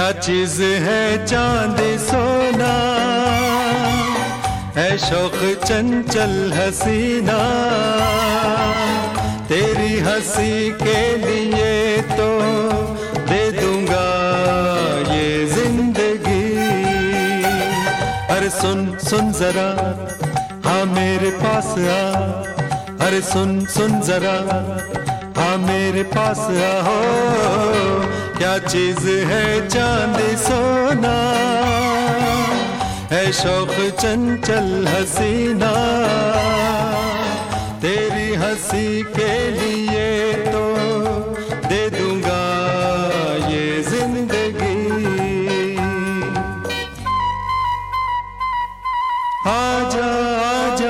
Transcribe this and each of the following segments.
क्या चीज है चांद सोना, है शौक चंचल हसीना, तेरी हंसी के लिए तो दे दूंगा ये जिंदगी। अरे सुन सुन जरा, हाँ मेरे पास आ, अरे सुन सुन जरा, हाँ मेरे पास आओ। क्या चीज है चांद सोना, है शौक चंचल हसीना, तेरी हंसी के लिए तो दे दूंगा ये जिंदगी। आजा आजा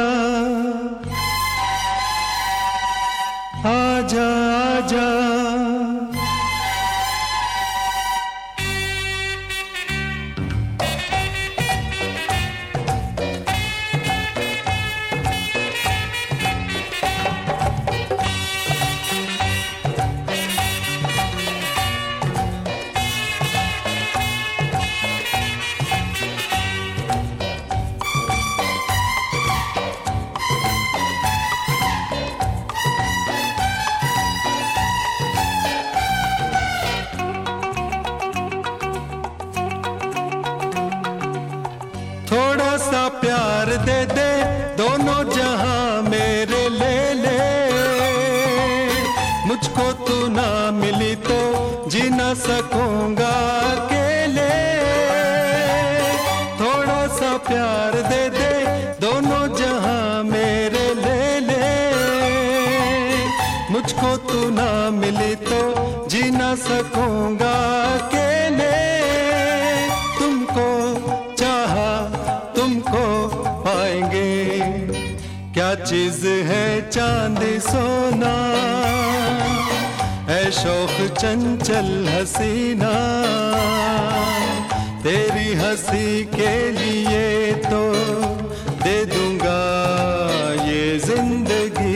आजा आजा, थोड़ा सा प्यार दे दे, दोनों जहां मेरे ले ले। मुझको तू ना मिली तो जी ना सकूंगा अकेले। थोड़ा सा प्यार दे दे, दोनों जहां मेरे ले ले। मुझको तू ना मिली तो जी ना सकूंगा अकेले। तुमको चाहा तुमको पाएंगे, क्या चीज है चांद सोना, है शौक चंचल हसीना, तेरी हंसी के लिए तो दे दूंगा ये जिंदगी।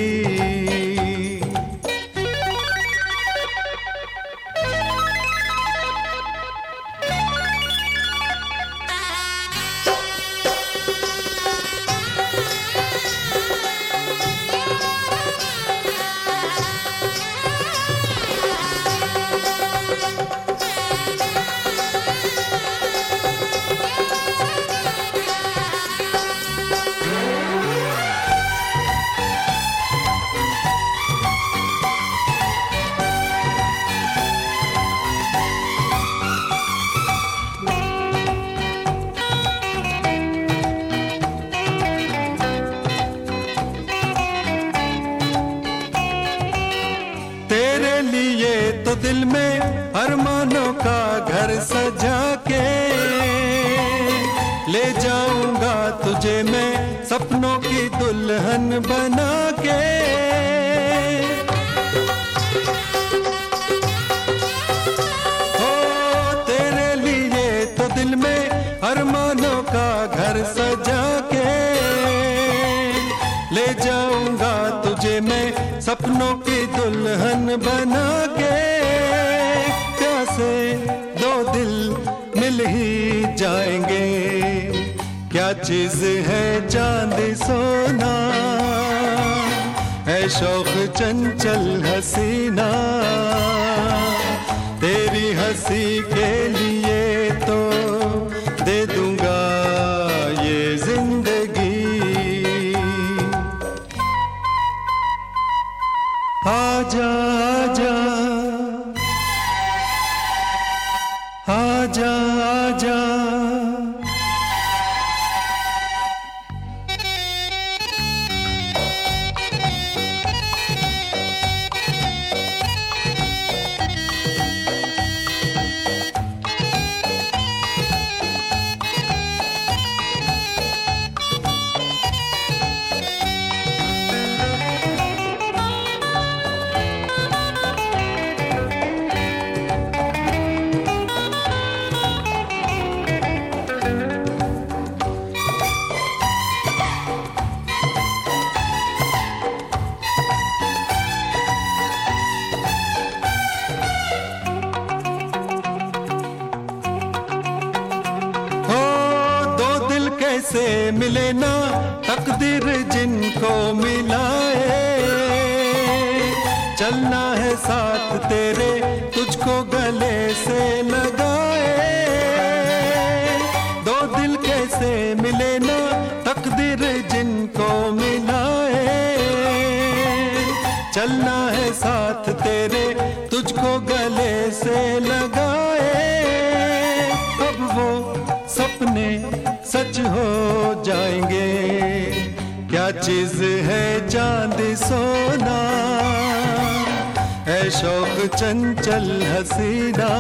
तेरे लिए तो दिल में अरमानों का घर सजा के ले जाऊंगा तुझे मैं, सपनों की दुल्हन बना के। हो तेरे लिए तो दिल में अरमानों का घर सजा के ले जाऊंगा तुझे मैं, सपनों की दुल्हन बना के। प्यासे दो दिल मिल ही जाएंगे, क्या चीज है चांद सोना, है शौक चंचल हसीना, तेरी हंसी के लिए तो दे दूंगा ये जिंदगी। आजा आजा आजा आजा, कैसे मिले ना तकदीर जिनको मिलाए। चलना है साथ तेरे तुझको गले से लगाए। दो दिल कैसे मिले ना तकदीर जिनको मिलाए। चलना है साथ तेरे तुझको गले से लगाए। अब वो सपने सच हो जाएंगे। क्या चीज है चांदी सोना, है शौक चंचल हसीना।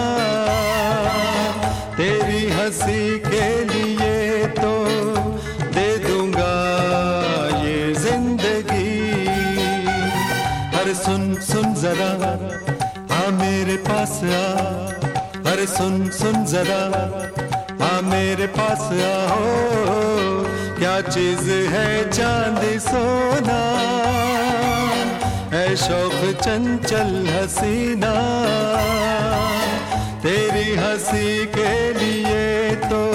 तेरी हंसी के लिए तो दे दूंगा ये जिंदगी। अरे सुन सुन जरा आ मेरे पास आ। अरे सुन सुन जरा आ मेरे पास आओ। क्या चीज है चांदी सोना, है शौक चंचल हसीना। तेरी हंसी के लिए तो